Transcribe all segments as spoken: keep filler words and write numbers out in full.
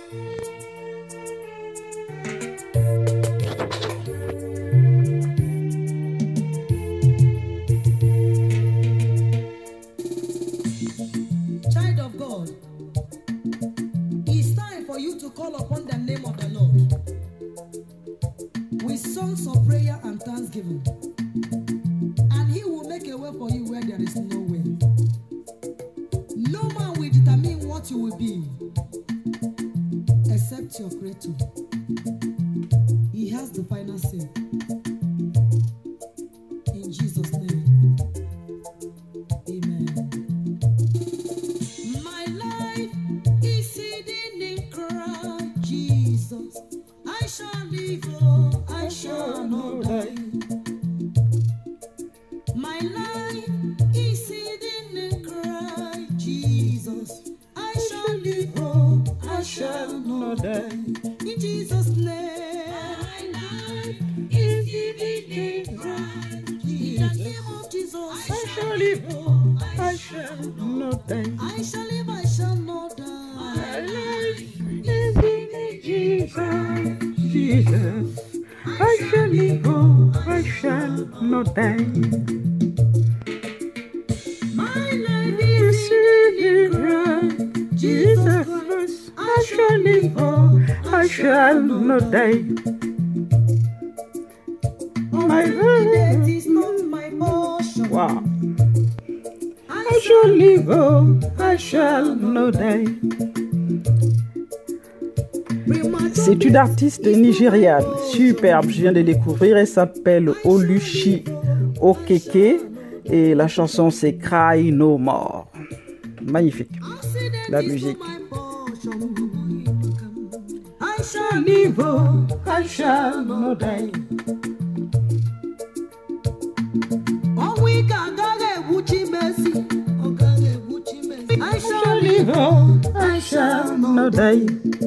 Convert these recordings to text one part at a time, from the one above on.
Child of God, it's time for you to call upon the name of the Lord with songs of prayer and thanksgiving, and He will make a way for you where there is no way. No man will determine what you will be except your Creator. He has the final say. In Jesus' name, amen. My life is hidden in Christ Jesus. I shall live, oh, I shall not die. My life is hidden in Christ Jesus. I shall live, oh, I shall not die. In Jesus' name, my life is hidden in Christ Jesus. In the name of Jesus, I shall live, oh, I shall not die. I shall live, I shall not die. My life is hidden in Jesus. Jesus, I shall live, oh, I shall not die. My life is In Christ Jesus, I shall live, oh, I shall not die. My death life, is not my portion. wow. I shall live, oh, I shall not die. C'est une artiste nigériane, superbe, je viens de découvrir, elle s'appelle Oluchi Okeke et la chanson c'est Cry No More. Magnifique, la musique. I shall live, oh, I shall not die. oh, we can go Gucci Messi. I shall live, Oh, I shall not die.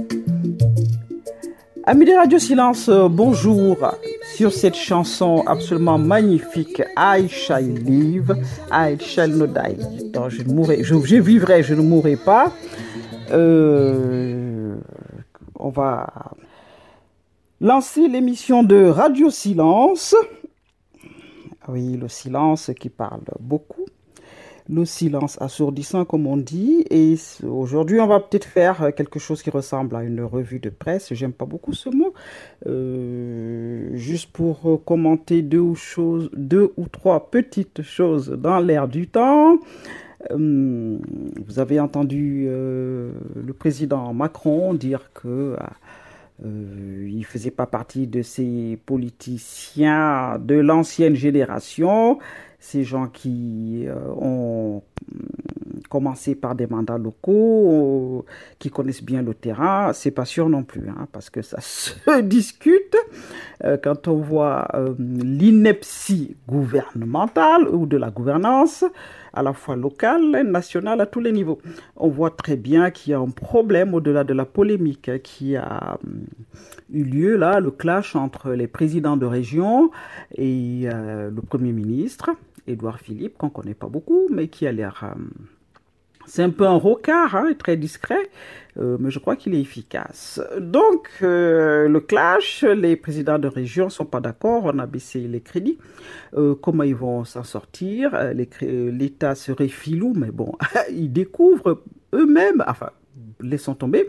Amis de Radio Silence, euh, bonjour sur cette chanson absolument magnifique I Shall Live, I Shall Not Die. Donc, je, ne mourrai, je, je vivrai, je ne mourrai pas. Euh, on va lancer l'émission de Radio Silence. Oui, le silence qui parle beaucoup. Le silence assourdissant, comme on dit. Et aujourd'hui, on va peut-être faire quelque chose qui ressemble à une revue de presse. J'aime pas beaucoup ce mot. Euh, juste pour commenter deux ou, choses, deux ou trois petites choses dans l'air du temps. Euh, vous avez entendu euh, le président Macron dire que euh, il faisait pas partie de ces politiciens de l'ancienne génération. Ces gens qui euh, ont commencé par des mandats locaux, euh, qui connaissent bien le terrain, c'est pas sûr non plus, hein, parce que ça se discute euh, quand on voit euh, l'ineptie gouvernementale ou de la gouvernance, à la fois locale, nationale, à tous les niveaux. On voit très bien qu'il y a un problème au-delà de la polémique hein, qui a euh, eu lieu là, le clash entre les présidents de région et euh, le Premier ministre. Édouard Philippe, qu'on ne connaît pas beaucoup, mais qui a l'air... Euh, c'est un peu un rocard, hein, très discret, euh, mais je crois qu'il est efficace. Donc, euh, le clash, les présidents de région ne sont pas d'accord, on a baissé les crédits. Euh, comment ils vont s'en sortir? les, L'État serait filou, mais bon, ils découvrent eux-mêmes, enfin, laissons tomber.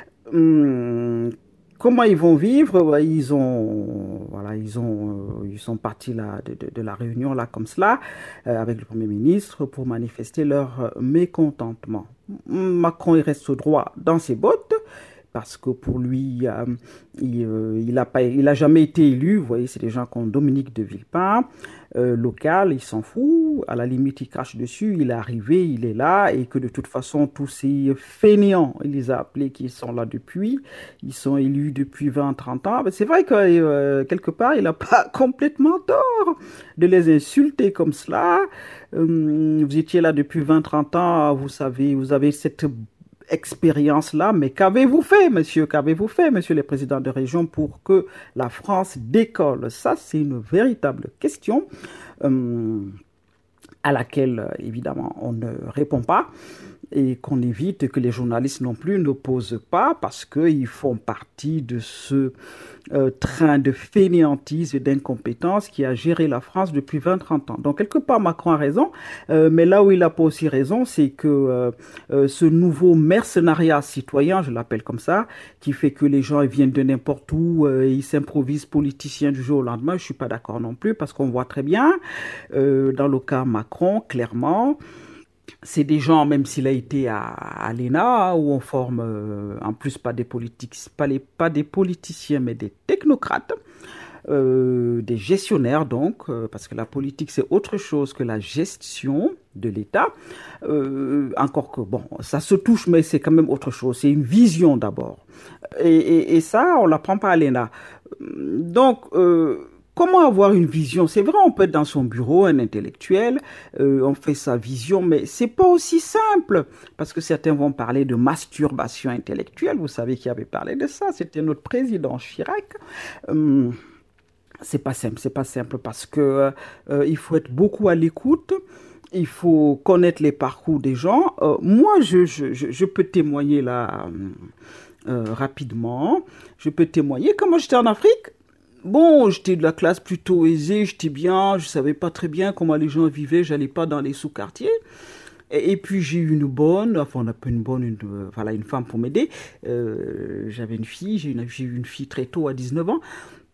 Hum, Comment ils vont vivre? Ils ont, voilà, ils ont, ils sont partis là de, de, de la réunion là comme cela euh, avec le Premier ministre pour manifester leur mécontentement. Macron il reste droit dans ses bottes parce que pour lui, euh, il, euh, il a pas, il a jamais été élu. Vous voyez, c'est des gens comme Dominique de Villepin, euh, local, il s'en fout. À la limite, il crache dessus. Il est arrivé, il est là, et que de toute façon, tous ces fainéants, il les a appelés, qui sont là depuis, ils sont élus depuis vingt, trente ans. Mais c'est vrai que euh, quelque part, il n'a pas complètement tort de les insulter comme cela. Euh, vous étiez là depuis vingt, trente ans, vous savez, vous avez cette expérience-là, mais qu'avez-vous fait, monsieur, qu'avez-vous fait, monsieur le président de région, pour que la France décolle? Ça, c'est une véritable question euh, à laquelle, évidemment, on ne répond pas. et qu'on évite que les journalistes non plus ne posent pas parce qu'ils font partie de ce euh, train de fainéantise et d'incompétence qui a géré la France depuis vingt à trente ans. Donc quelque part Macron a raison, euh, mais là où il n'a pas aussi raison, c'est que euh, euh, ce nouveau mercenariat citoyen, je l'appelle comme ça, qui fait que les gens ils viennent de n'importe où, euh, ils s'improvisent politiciens du jour au lendemain, je suis pas d'accord non plus parce qu'on voit très bien, euh, dans le cas Macron, clairement, c'est des gens, même s'il a été à, à l'E N A, où on forme, euh, en plus, pas des politiques, pas, les, pas des politiciens, mais des technocrates, euh, des gestionnaires, donc, euh, parce que la politique, c'est autre chose que la gestion de l'État. Euh, encore que, bon, ça se touche, mais c'est quand même autre chose. C'est une vision d'abord. Et, et, et ça, on ne l'apprend pas à l'E N A. Donc, euh, comment avoir une vision? C'est vrai, on peut être dans son bureau, un intellectuel, euh, on fait sa vision, mais c'est pas aussi simple. Parce que certains vont parler de masturbation intellectuelle. Vous savez qui avait parlé de ça? C'était notre président Chirac. Euh, c'est pas simple, c'est pas simple parce que euh, il faut être beaucoup à l'écoute. Il faut connaître les parcours des gens. Euh, moi, je, je, je, je peux témoigner là euh, rapidement. Je peux témoigner. Quand moi j'étais en Afrique, bon, j'étais de la classe plutôt aisée, j'étais bien, je savais pas très bien comment les gens vivaient, j'allais pas dans les sous-quartiers. Et, et puis j'ai eu une bonne, enfin on a pas une bonne, une, euh, voilà, une femme pour m'aider. Euh, j'avais une fille, j'ai, une, j'ai eu une fille très tôt à dix-neuf ans.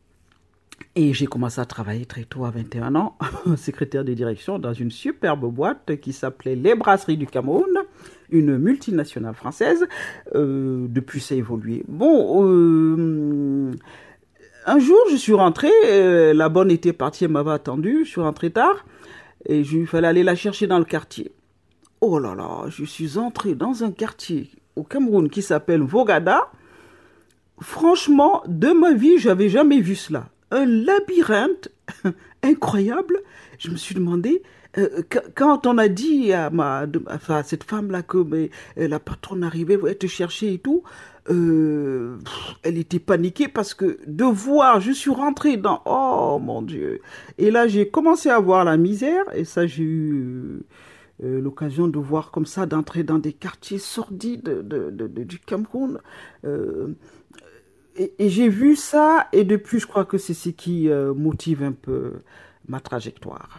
Et j'ai commencé à travailler très tôt à vingt et un ans, secrétaire de direction dans une superbe boîte qui s'appelait Les Brasseries du Cameroun, une multinationale française. Euh, depuis ça a évolué. Bon, euh, un jour, je suis rentré, euh, la bonne était partie, elle m'avait attendu, je suis rentré tard, et il fallait aller la chercher dans le quartier. Oh là là, je suis entré dans un quartier au Cameroun qui s'appelle Vogada. Franchement, de ma vie, j'avais jamais vu cela. Un labyrinthe incroyable. Je me suis demandé, euh, quand on a dit à, ma, à cette femme-là que mais, la patronne arrivait, elle te chercher et tout, Euh, elle était paniquée parce que de voir, je suis rentrée dans, oh mon Dieu, et là j'ai commencé à voir la misère, et ça j'ai eu euh, l'occasion de voir comme ça, d'entrer dans des quartiers sordides de, de, de, de, du Cameroun, euh, et, et j'ai vu ça, et depuis je crois que c'est ce qui euh, motive un peu ma trajectoire.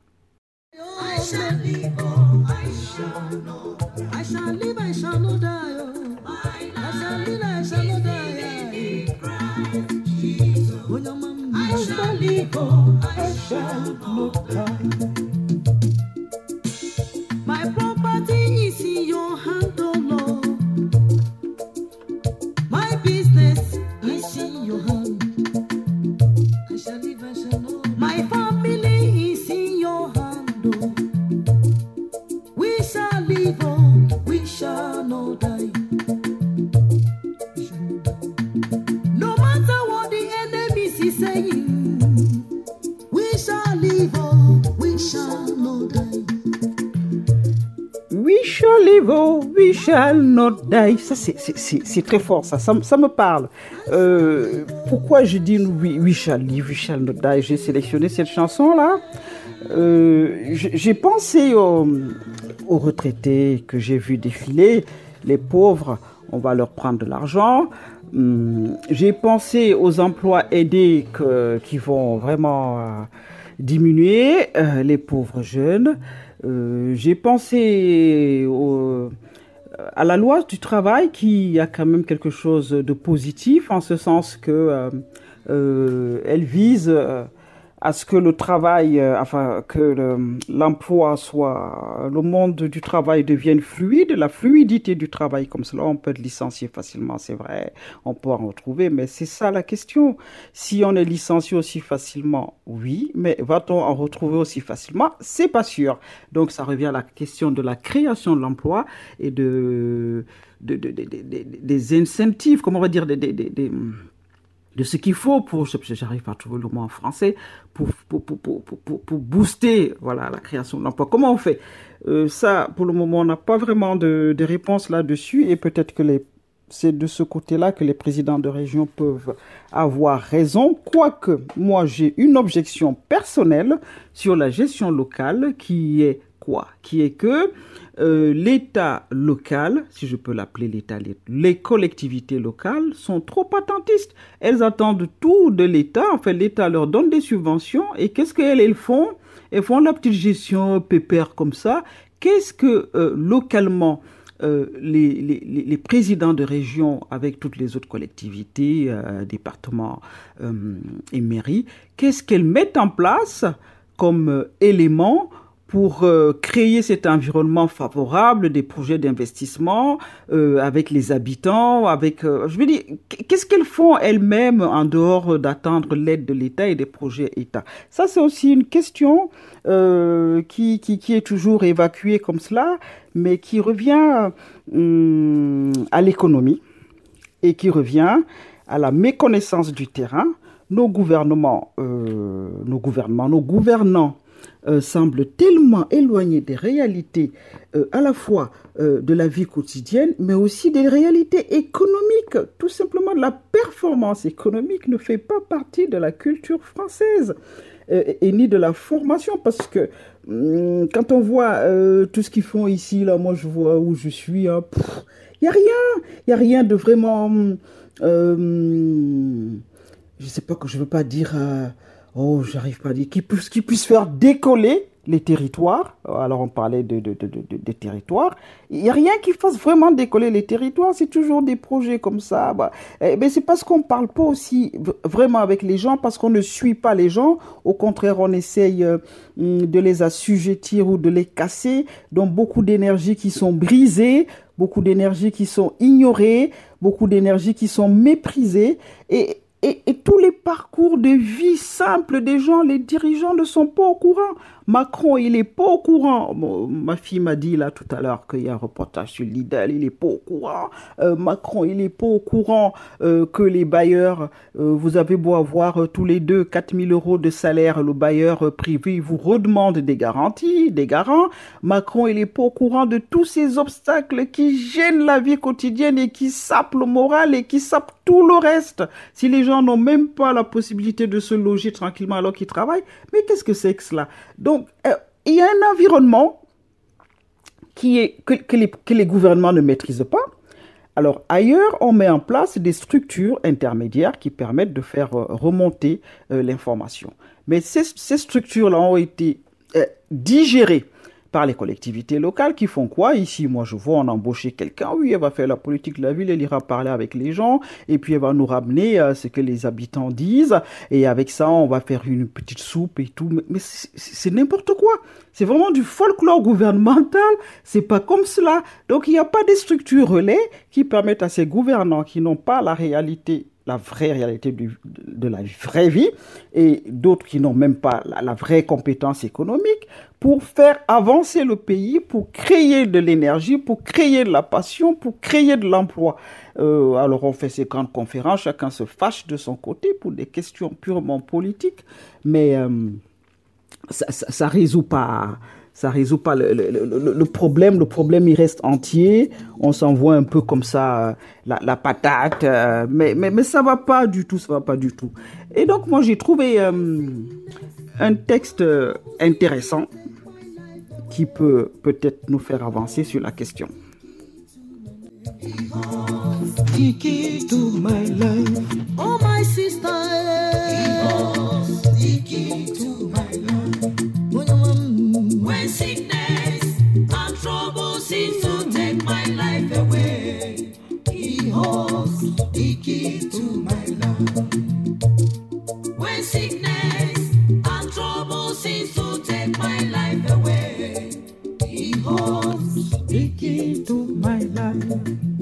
I shall live, oh, I shall know. I shall live, I shall not die. Oh. I shall live, I shall not die. I shall live, oh, I shall not die. My property is in your hand, oh Lord. My business is in your hand. I shall live, I shall not die. My family is in your hand. We shall live on, we shall not die. No matter what the enemy is saying, we shall live on, we shall not die. We shall live on, we shall not die. Ça, c'est, c'est, c'est, c'est très fort, ça, ça, ça me parle. Euh, pourquoi je dis we, we shall live, we shall not die? J'ai sélectionné cette chanson-là. Euh, j'ai pensé aux, aux retraités que j'ai vus défiler, les pauvres, on va leur prendre de l'argent. Hum, j'ai pensé aux emplois aidés que, qui vont vraiment euh, diminuer, euh, les pauvres jeunes. Euh, j'ai pensé au, à la loi du travail qui a quand même quelque chose de positif en ce sens que euh, euh, elle vise euh, à ce que le travail, euh, enfin que le, l'emploi soit, le monde du travail devienne fluide, la fluidité du travail comme cela, on peut être licencié facilement, c'est vrai, on peut en retrouver, mais c'est ça la question. Si on est licencié aussi facilement, oui, mais va-t-on en retrouver aussi facilement? C'est pas sûr. Donc ça revient à la question de la création de l'emploi et de, de, de, de, de, de des incentives, comment on va dire, des, des, des, des de ce qu'il faut pour, j'arrive pas à trouver le mot en français, pour, pour, pour, pour, pour, pour booster, voilà, la création de l'emploi. Comment on fait? euh, Ça, pour le moment, on n'a pas vraiment de, de réponse là-dessus, et peut-être que les, c'est de ce côté-là que les présidents de région peuvent avoir raison, quoique moi, j'ai une objection personnelle sur la gestion locale qui est quoi? Qui est que euh, l'État local, si je peux l'appeler l'État, les collectivités locales sont trop attentistes. Elles attendent tout de l'État. En fait, l'État leur donne des subventions et qu'est-ce qu'elles elles font? Elles font la petite gestion pépère comme ça. Qu'est-ce que euh, localement Euh, les, les, les présidents de région avec toutes les autres collectivités, euh, départements euh, et mairies, qu'est-ce qu'elles mettent en place comme euh, élément pour euh, créer cet environnement favorable des projets d'investissement euh, avec les habitants, avec, euh, je veux dire, qu'est-ce qu'elles font elles-mêmes en dehors d'attendre l'aide de l'État et des projets État? Ça, c'est aussi une question euh, qui, qui, qui est toujours évacuée comme cela, mais qui revient hum, à l'économie et qui revient à la méconnaissance du terrain. Nos gouvernements, euh, nos gouvernements, nos gouvernants euh, semblent tellement éloignés des réalités euh, à la fois euh, de la vie quotidienne, mais aussi des réalités économiques. Tout simplement, la performance économique ne fait pas partie de la culture française. Euh, et ni de la formation, parce que hum, quand on voit euh, tout ce qu'ils font ici, là, moi je vois où je suis, il hein, n'y a rien, il n'y a rien de vraiment, euh, je sais pas que je veux pas dire, euh, oh j'arrive pas à dire, qui puisse, qui puisse faire décoller les territoires. Alors on parlait de, de, de, de, de, de territoires. Il n'y a rien qui fasse vraiment décoller les territoires. C'est toujours des projets comme ça. Bah, eh, mais c'est parce qu'on ne parle pas aussi vraiment avec les gens, parce qu'on ne suit pas les gens. Au contraire, on essaye euh, de les assujettir ou de les casser. Donc beaucoup d'énergie qui sont brisées, beaucoup d'énergie qui sont ignorées, beaucoup d'énergie qui sont méprisées. Et Et, et tous les parcours de vie simples des gens, les dirigeants ne sont pas au courant. Macron, il n'est pas au courant. Bon, ma fille m'a dit là tout à l'heure qu'il y a un reportage sur Lidl, il n'est pas au courant. Euh, Macron, il n'est pas au courant euh, que les bailleurs, euh, vous avez beau avoir euh, tous les deux quatre mille euros de salaire, le bailleur euh, privé vous redemande des garanties, des garants. Macron, il n'est pas au courant de tous ces obstacles qui gênent la vie quotidienne et qui sapent le moral et qui sapent tout le reste. Si les gens n'ont même pas la possibilité de se loger tranquillement alors qu'ils travaillent, mais qu'est-ce que c'est que cela? Donc, euh, il y a un environnement qui est, que, que, les, que les gouvernements ne maîtrisent pas. Alors, ailleurs, on met en place des structures intermédiaires qui permettent de faire euh, remonter euh, l'information. Mais ces, ces structures-là ont été euh, digérées par les collectivités locales qui font quoi? Ici, moi, je vois, on a embauché quelqu'un, oui, elle va faire la politique de la ville, elle ira parler avec les gens, et puis elle va nous ramener euh, ce que les habitants disent, et avec ça, on va faire une petite soupe et tout. Mais, mais c'est, c'est n'importe quoi. C'est vraiment du folklore gouvernemental. C'est pas comme cela. Donc, il n'y a pas de structures relais qui permettent à ces gouvernants qui n'ont pas la réalité, la vraie réalité du, de la vraie vie, et d'autres qui n'ont même pas la, la vraie compétence économique, pour faire avancer le pays, pour créer de l'énergie, pour créer de la passion, pour créer de l'emploi. Euh, alors on fait ces grandes conférences, chacun se fâche de son côté pour des questions purement politiques, mais euh, ça, ça, ça résout pas... Ça résout pas le, le, le, le problème. Le problème, il reste entier. On s'envoie un peu comme ça euh, la, la patate, euh, mais, mais mais ça va pas du tout. Ça va pas du tout. Et donc moi j'ai trouvé euh, un texte intéressant qui peut peut-être nous faire avancer sur la question. Key to my life, oh my sister. The key to my life. When sickness and trouble seem to take my life away, He holds the key to my life. When sickness and trouble seem to take my life away, He holds the key to my life.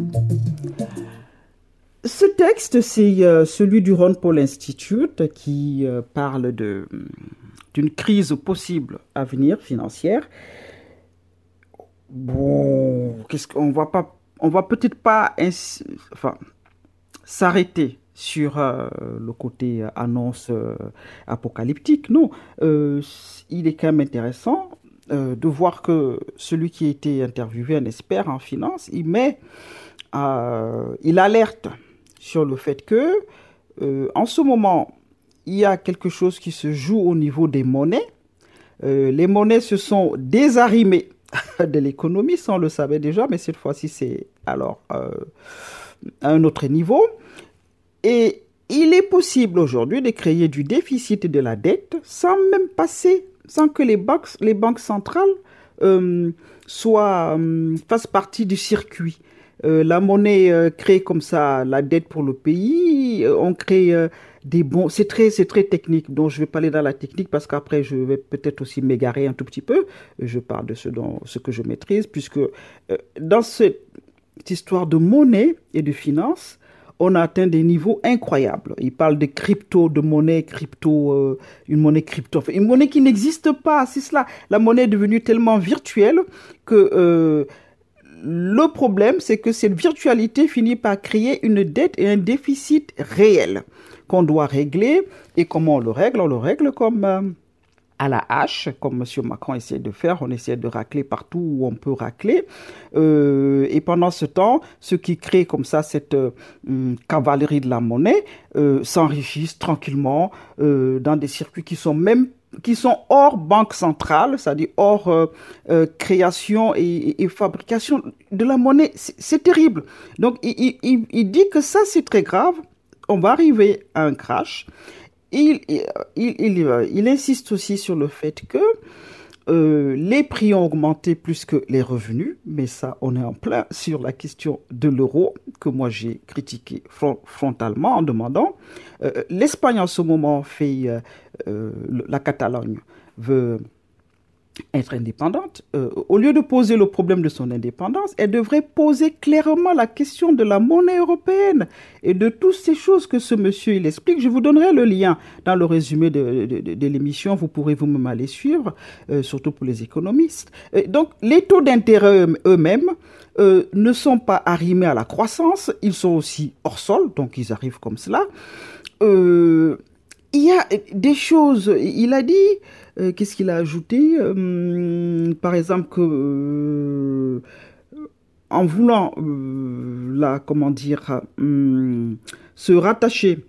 Ce texte, c'est euh, celui du Ron Paul Institute qui euh, parle de... d'une crise possible à venir financière. Bon, qu'est-ce qu'on va pas, on va peut-être pas, ins- enfin, s'arrêter sur euh, le côté annonce euh, apocalyptique. Non, euh, il est quand même intéressant euh, de voir que celui qui a été interviewé, un expert en finance, il met, euh, il alerte sur le fait que, euh, en ce moment, il y a quelque chose qui se joue au niveau des monnaies Euh, les monnaies se sont désarrimées de l'économie, ça on le savait déjà, mais cette fois-ci c'est alors euh, à un autre niveau. Et il est possible aujourd'hui de créer du déficit et de la dette sans même passer, sans que les banques, les banques centrales euh, soient, euh, fassent partie du circuit. Euh, la monnaie euh, crée comme ça la dette pour le pays, euh, on crée euh, des bons, c'est très, c'est très technique, donc je vais pas aller dans la technique parce qu'après je vais peut-être aussi m'égarer un tout petit peu, je parle de ce, dont, ce que je maîtrise, puisque euh, dans cette, cette histoire de monnaie et de finance, on a atteint des niveaux incroyables. Il parle de crypto, de monnaie crypto, euh, une monnaie crypto, une monnaie qui n'existe pas, c'est cela. La monnaie est devenue tellement virtuelle que euh, le problème, c'est que cette virtualité finit par créer une dette et un déficit réel qu'on doit régler. Et comment on le règle? On le règle comme euh, à la hache, comme M. Macron essaie de faire. On essaie de racler partout où on peut racler. Euh, et pendant ce temps, ceux qui créent comme ça cette euh, cavalerie de la monnaie euh, s'enrichissent tranquillement euh, dans des circuits qui sont même qui sont hors banque centrale, c'est-à-dire hors euh, euh, création et, et, et fabrication de la monnaie. C'est, c'est terrible. Donc, il, il, il dit que ça, c'est très grave. On va arriver à un crash. Il, il, il, il, il insiste aussi sur le fait que euh, les prix ont augmenté plus que les revenus, mais ça, on est en plein sur la question de l'euro, que moi j'ai critiqué front, frontalement en demandant. Euh, L'Espagne en ce moment fait, euh, euh, la Catalogne veut être indépendante. Euh, au lieu de poser le problème de son indépendance, elle devrait poser clairement la question de la monnaie européenne et de toutes ces choses que ce monsieur il explique. Je vous donnerai le lien dans le résumé de, de, de, de l'émission. Vous pourrez vous-même aller suivre, euh, surtout pour les économistes. Et donc, les taux d'intérêt eux-mêmes euh, ne sont pas arrimés à la croissance. Ils sont aussi hors sol, donc ils arrivent comme cela. Euh, il y a des choses, il a dit... Euh, qu'est-ce qu'il a ajouté euh, par exemple que euh, en voulant euh, là, comment dire, euh, se rattacher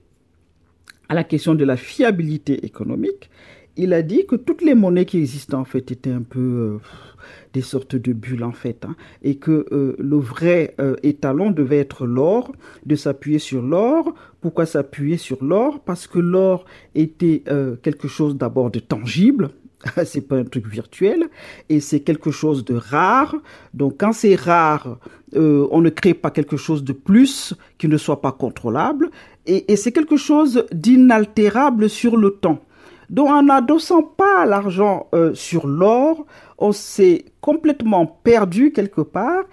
à la question de la fiabilité économique, il a dit que toutes les monnaies qui existent en fait étaient un peu euh, des sortes de bulles en fait, hein, et que euh, le vrai euh, étalon devait être l'or, de s'appuyer sur l'or. Pourquoi s'appuyer sur l'or? Parce que l'or était euh, quelque chose d'abord de tangible, c'est pas un truc virtuel, et c'est quelque chose de rare. Donc quand c'est rare, euh, on ne crée pas quelque chose de plus qui ne soit pas contrôlable, et, et c'est quelque chose d'inaltérable sur le temps. Donc en n'adossant pas l'argent euh, sur l'or, on s'est complètement perdu quelque part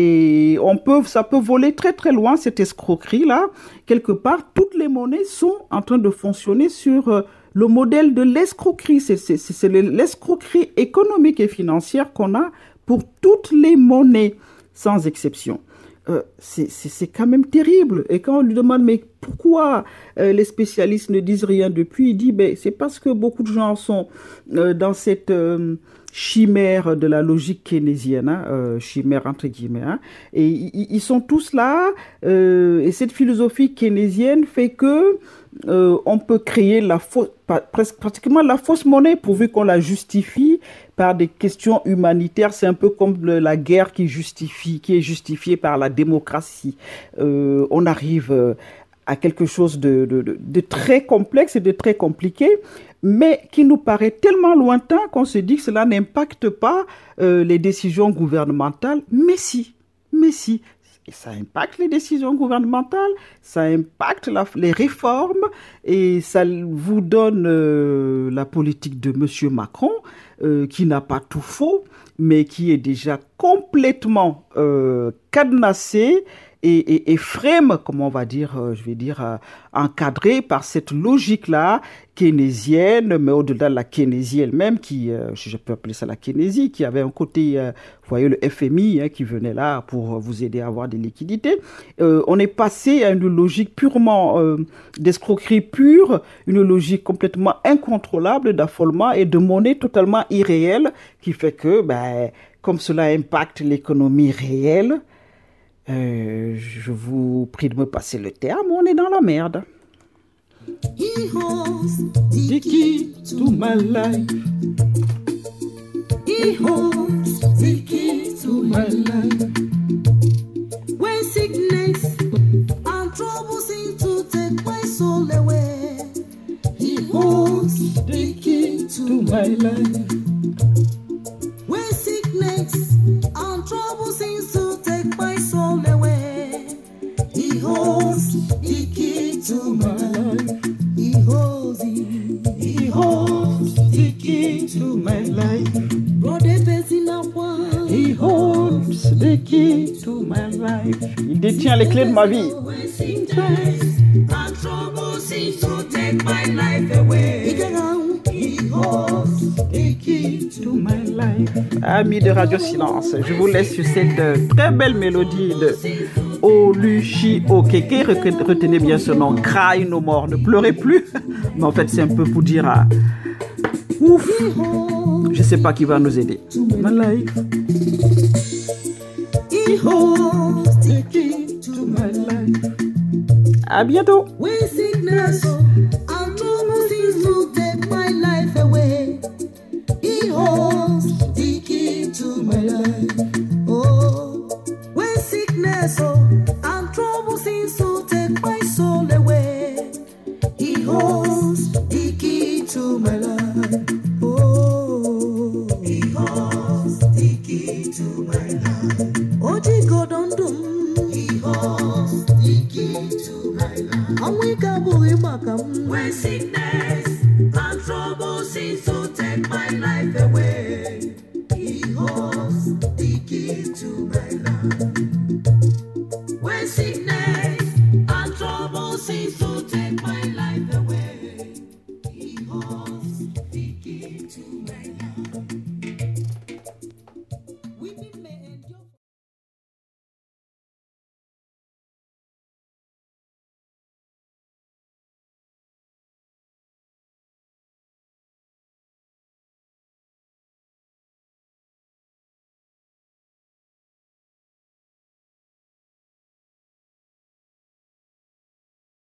et on peut, ça peut voler très très loin cette escroquerie-là. Quelque part, toutes les monnaies sont en train de fonctionner sur euh, le modèle de l'escroquerie. C'est, c'est, c'est l'escroquerie économique et financière qu'on a pour toutes les monnaies, sans exception. Euh, c'est, c'est, c'est quand même terrible. Et quand on lui demande mais pourquoi euh, les spécialistes ne disent rien depuis, il dit ben, c'est parce que beaucoup de gens sont euh, dans cette euh, chimère de la logique keynésienne, hein, euh, chimère entre guillemets, hein, et ils, ils sont tous là, euh, et cette philosophie keynésienne fait que euh, on peut créer la fausse, presque pratiquement la fausse monnaie pourvu qu'on la justifie par des questions humanitaires. C'est un peu comme le, la guerre qui justifie, qui est justifiée par la démocratie. Euh, on arrive euh, à quelque chose de, de, de, de très complexe et de très compliqué, mais qui nous paraît tellement lointain qu'on se dit que cela n'impacte pas euh, les décisions gouvernementales. Mais si, mais si. Et ça impacte les décisions gouvernementales, ça impacte la, les réformes et ça vous donne euh, la politique de M. Macron euh, qui n'a pas tout faux, mais qui est déjà complètement euh, cadenassée et, et, et frame, comment on va dire, euh, je vais dire, euh, encadré par cette logique-là keynésienne, mais au-delà de la keynésie elle-même, qui, euh, je peux appeler ça la keynésie, qui avait un côté, euh, vous voyez, le F M I hein, qui venait là pour vous aider à avoir des liquidités. Euh, on est passé à une logique purement euh, d'escroquerie pure, une logique complètement incontrôlable d'affolement et de monnaie totalement irréelle, qui fait que, ben, comme cela impacte l'économie réelle, Euh, je vous prie de me passer le terme, on est dans la merde. He holds the key to my life. He holds the key to my life. When sickness and trouble seem to take my soul away, He holds the key to my life. When sickness and trouble seems to take my soul away, He holds the key to my life. He holds it. He holds the key to my life. Brother Bezinawa, He holds the key to my life. Il détient les clés de ma vie. When sickness and trouble seems to take my life away, He holds the key to my life. Amis de Radio Silence, je vous laisse sur cette euh, très belle mélodie de Oluchi Okeke. Retenez bien ce nom, Cry No More, ne pleurez plus. Mais en fait, c'est un peu pour dire à... Ouf, je sais pas qui va nous aider. My life. He holds the key to my life. À bientôt. When sickness and trouble seems to take my life away, He holds the key to my life. Oh, when sickness and trouble seems to take my soul away, He holds the key to my life. Oh, He holds the key to my life. Oh, God on doom. He holds the key to my life. And we can believe back when sickness